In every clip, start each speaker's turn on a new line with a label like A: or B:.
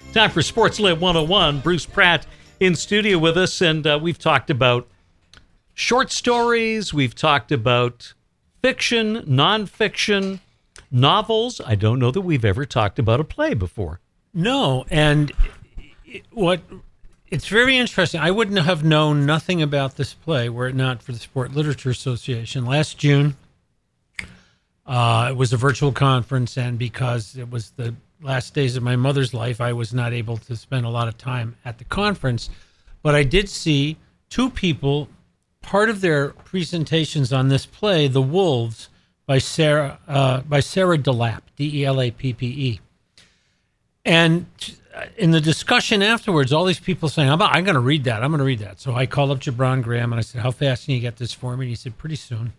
A: Time for Sports Lit 101. Bruce Pratt in studio with us, and we've talked about short stories. We've talked about fiction, nonfiction, novels. I don't know that we've ever talked about a play before.
B: No, and it's very interesting. I wouldn't have known nothing about this play were it not for the Sport Literature Association. Last June, it was a virtual conference, and because it was the last days of my mother's life, I was not able to spend a lot of time at the conference. But I did see two people, part of their presentations on this play, The Wolves, by Sarah Delappe, Delappe. And in the discussion afterwards, all these people saying, I'm going to read that. I'm going to read that. So I called up Gibran Graham and I said, how fast can you get this for me? And he said, pretty soon.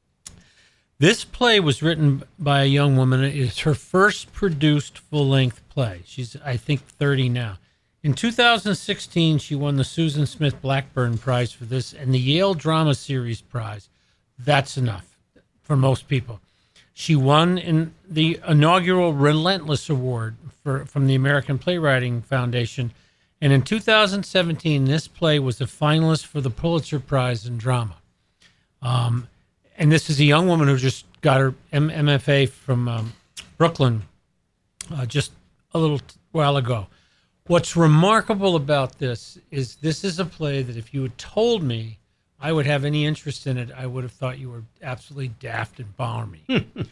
B: This play was written by a young woman. It's her first produced full-length play. She's, I think, 30 now. In 2016, she won the Susan Smith Blackburn Prize for this and the Yale Drama Series Prize. That's enough for most people. She won in the inaugural Relentless Award from the American Playwriting Foundation. And in 2017, this play was a finalist for the Pulitzer Prize in Drama. And this is a young woman who just got her MFA from Brooklyn just a little while ago. What's remarkable about this is a play that if you had told me I would have any interest in it, I would have thought you were absolutely daft and balmy.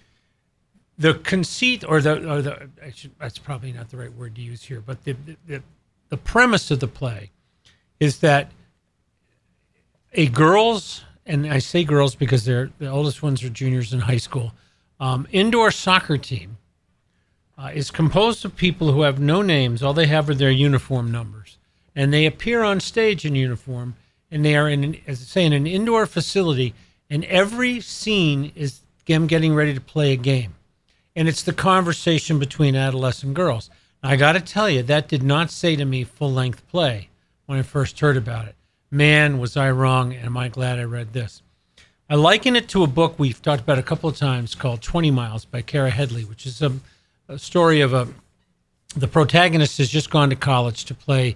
B: The conceit, that's probably not the right word to use here, but the premise of the play is that a girls, and I say girls because the oldest ones are juniors in high school, indoor soccer team is composed of people who have no names. All they have are their uniform numbers. And they appear on stage in uniform, and they are, in an indoor facility, and every scene is them getting ready to play a game. And it's the conversation between adolescent girls. Now, I got to tell you, that did not say to me full-length play when I first heard about it. Man, was I wrong, and am I glad I read this. I liken it to a book we've talked about a couple of times called 20 Miles by Kara Headley, which is a story of the protagonist has just gone to college to play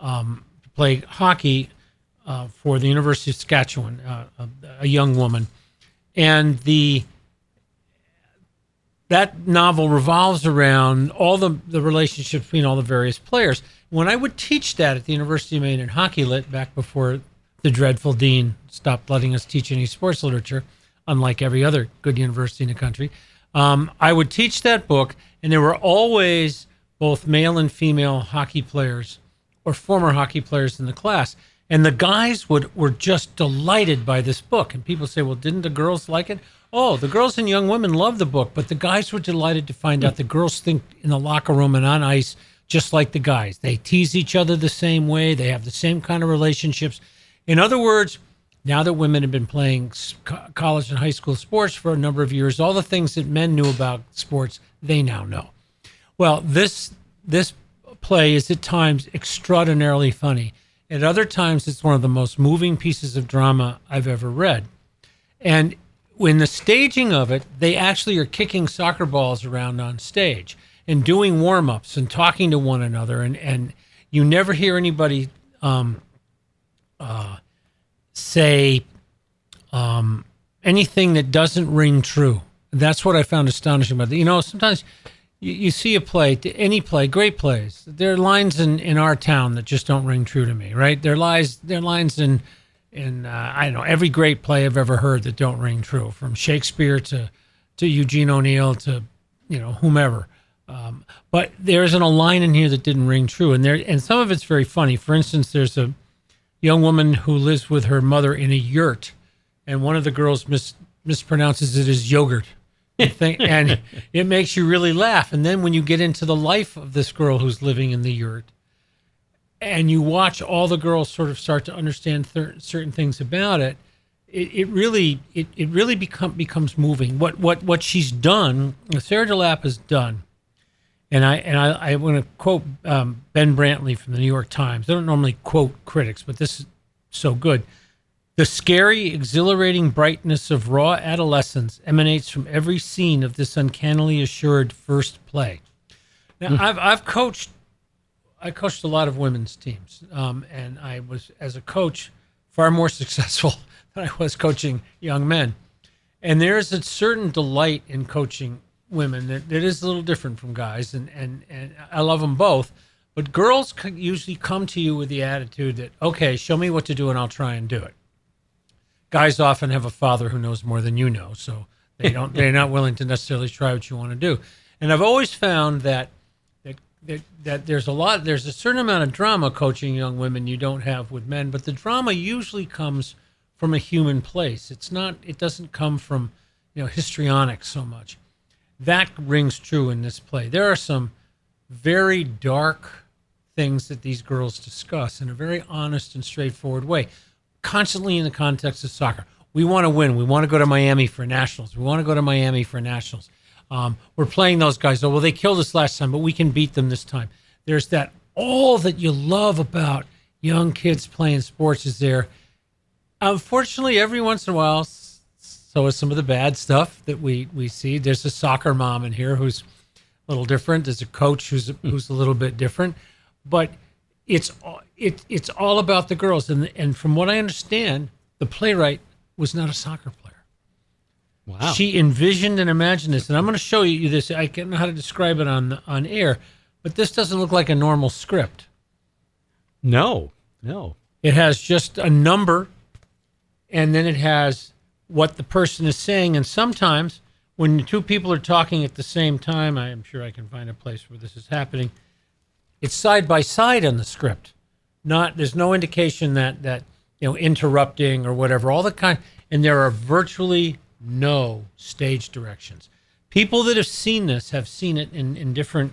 B: hockey for the University of Saskatchewan, a young woman. And that novel revolves around all the relationships between all the various players. When I would teach that at the University of Maine in Hockey Lit back before the dreadful dean stopped letting us teach any sports literature, unlike every other good university in the country, I would teach that book, and there were always both male and female hockey players or former hockey players in the class. And the guys were just delighted by this book. And people say, well, didn't the girls like it? Oh, the girls and young women love the book, but the guys were delighted to find out the girls think in the locker room and on ice just like the guys. They tease each other the same way. They have the same kind of relationships. In other words, now that women have been playing college and high school sports for a number of years, all the things that men knew about sports, they now know. Well, this play is at times extraordinarily funny. At other times, it's one of the most moving pieces of drama I've ever read. And in the staging of it, they actually are kicking soccer balls around on stage and doing warm-ups and talking to one another. And you never hear anybody say anything that doesn't ring true. That's what I found astonishing about it. Sometimes you see a play, any play, great plays. There are lines in our town that just don't ring true to me, right? There are lines in I don't know, every great play I've ever heard that don't ring true, from Shakespeare to Eugene O'Neill to whomever. But there isn't a line in here that didn't ring true, and some of it's very funny. For instance, there's a young woman who lives with her mother in a yurt, and one of the girls mispronounces it as yogurt. And it makes you really laugh. And then when you get into the life of this girl who's living in the yurt, and you watch all the girls sort of start to understand certain things about it, it really becomes moving. What she's done, Sarah Delappe has done, and I want to quote Ben Brantley from the New York Times. I don't normally quote critics, but this is so good. The scary, exhilarating brightness of raw adolescence emanates from every scene of this uncannily assured first play. Now, I've coached I coached a lot of women's teams, and I was, as a coach, far more successful than I was coaching young men. And there's a certain delight in coaching women that is a little different from guys, and I love them both. But girls usually come to you with the attitude that, okay, show me what to do and I'll try and do it. Guys often have a father who knows more than you know, so they're not willing to necessarily try what you want to do. And I've always found that there's a certain amount of drama coaching young women you don't have with men, but the drama usually comes from a human place. It doesn't come from, histrionics so much. That rings true in this play. There are some very dark things that these girls discuss in a very honest and straightforward way, constantly in the context of soccer. We want to win. We want to go to Miami for nationals. We're playing those guys. Oh, well, they killed us last time, but we can beat them this time. There's that, all that you love about young kids playing sports is there. Unfortunately, every once in a while, so is some of the bad stuff that we see. There's a soccer mom in here who's a little different. There's a coach who's a little bit different. But it's all about the girls. And from what I understand, the playwright was not a soccer player.
A: Wow.
B: She envisioned and imagined this. And I'm going to show you this. I don't know how to describe it on air, but this doesn't look like a normal script.
A: No.
B: It has just a number, and then it has what the person is saying. And sometimes when two people are talking at the same time, I am sure I can find a place where this is happening, it's side by side on the script. There's no indication that interrupting or whatever. And there are virtually no stage directions. People that have seen this have seen it in different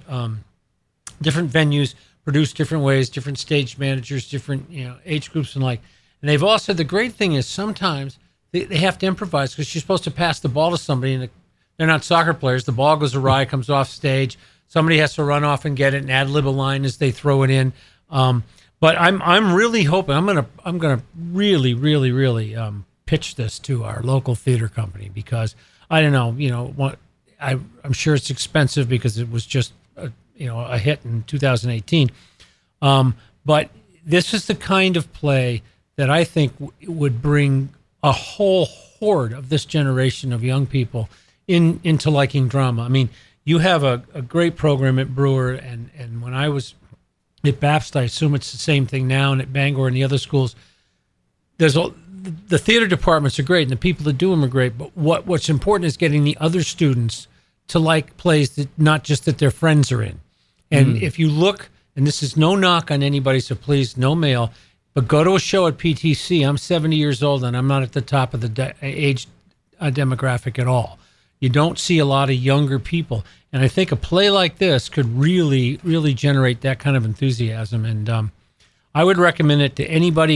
B: venues, produced different ways, different stage managers, different age groups and like. And they've also, the great thing is sometimes they have to improvise because you're supposed to pass the ball to somebody and they're not soccer players. The ball goes awry, comes off stage. Somebody has to run off and get it and ad-lib a line as they throw it in. But I'm really hoping I'm gonna really pitch this to our local theater company because I don't know, I'm sure it's expensive because it was just a hit in 2018. But this is the kind of play that I think would bring a whole horde of this generation of young people into liking drama. I mean, you have a great program at Brewer, and when I was at Baptist, I assume it's the same thing now, and at Bangor and the other schools, the theater departments are great, and the people that do them are great, but what's important is getting the other students to like plays that not just that their friends are in. And if you look, and this is no knock on anybody, so please, no mail, but go to a show at PTC. I'm 70 years old, and I'm not at the top of the age demographic at all. You don't see a lot of younger people. And I think a play like this could really, really generate that kind of enthusiasm. And I would recommend it to anybody.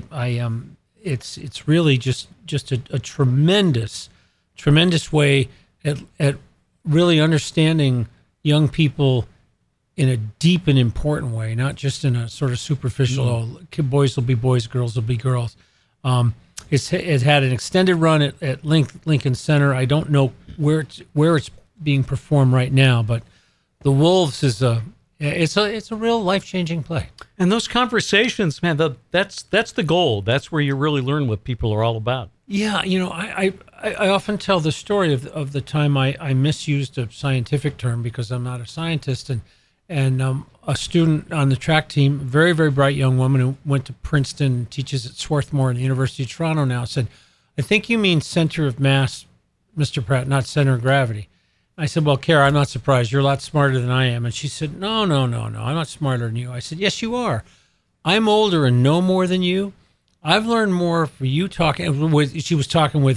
B: It's really just a tremendous way at really understanding young people in a deep and important way, not just in a sort of superficial, boys will be boys, girls will be girls. It had an extended run at Lincoln Center. I don't know where it's being performed right now, but The Wolves is a real life-changing play. And
A: those conversations, man, that's the goal. That's where you really learn what people are all about.
B: Yeah, I often tell the story of the time I misused a scientific term because I'm not a scientist, and a student on the track team, a very, very bright young woman who went to Princeton, teaches at Swarthmore and the University of Toronto now, said, "I think you mean center of mass, Mr. Pratt, not center of gravity." I said, "Well, Kara, I'm not surprised. You're a lot smarter than I am." And she said, No. I'm not smarter than you. I said, "Yes, you are. I'm older and know more than you. I've learned more for you talking." She was talking with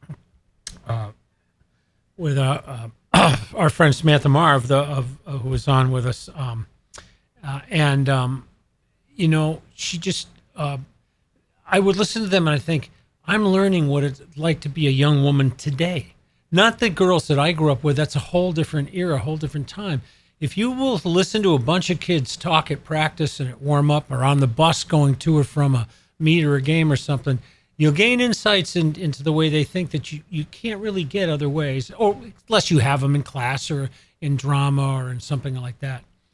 B: our friend Samantha Marv, who was on with us, she just. I would listen to them and I think I'm learning what it's like to be a young woman today. Not the girls that I grew up with. That's a whole different era, a whole different time. If you will listen to a bunch of kids talk at practice and at warm up or on the bus going to or from a meet or a game or something, you'll gain insights into the way they think that you can't really get other ways, or unless you have them in class or in drama or in something like that.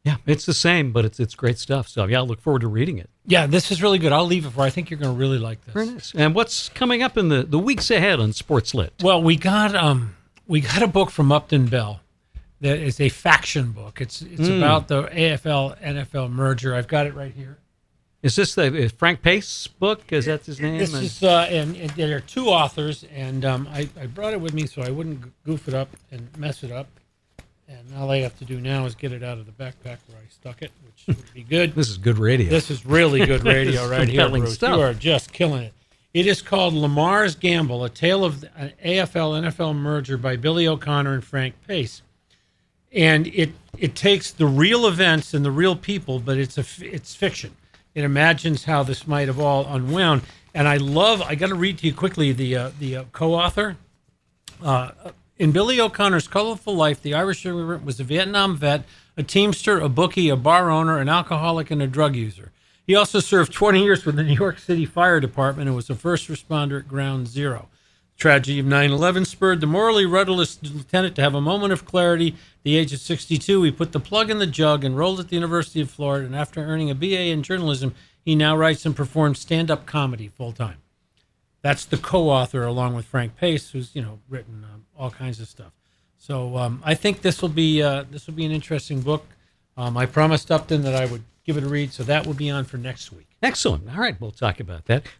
A: Yeah, it's the same, but it's great stuff. So yeah, I look forward to reading it.
B: Yeah, this is really good. I'll leave it for. I think you're going to really like this.
A: Very nice. And what's coming up in the weeks ahead on Sports Lit?
B: Well, we got a book from Upton Bell that is a faction book. It's about the AFL NFL merger. I've got it right here.
A: Is this the Frank Pace book? Is that his name?
B: This is and there are two authors, and I brought it with me so I wouldn't goof it up and mess it up. And all I have to do now is get it out of the backpack where I stuck it, which would be good.
A: This is good radio.
B: This is really good radio right here, Bruce.
A: Stuff.
B: You are just killing it. It is called Lamar's Gamble, a tale of an AFL-NFL merger by Billy O'Connor and Frank Pace. And it takes the real events and the real people, but it's fiction. It imagines how this might have all unwound. And I got to read to you quickly the co-author. In Billy O'Connor's colorful life, the Irish immigrant was a Vietnam vet, a teamster, a bookie, a bar owner, an alcoholic, and a drug user. He also served 20 years with the New York City Fire Department and was a first responder at Ground Zero. The tragedy of 9/11 spurred the morally rudderless lieutenant to have a moment of clarity. At the age of 62, he put the plug in the jug, enrolled at the University of Florida, and after earning a BA in journalism, he now writes and performs stand-up comedy full-time. That's the co-author, along with Frank Pace, who's written all kinds of stuff. So I think this will be an interesting book. I promised Upton that I would give it a read, so that will be on for next week.
A: Excellent. All right, we'll talk about that.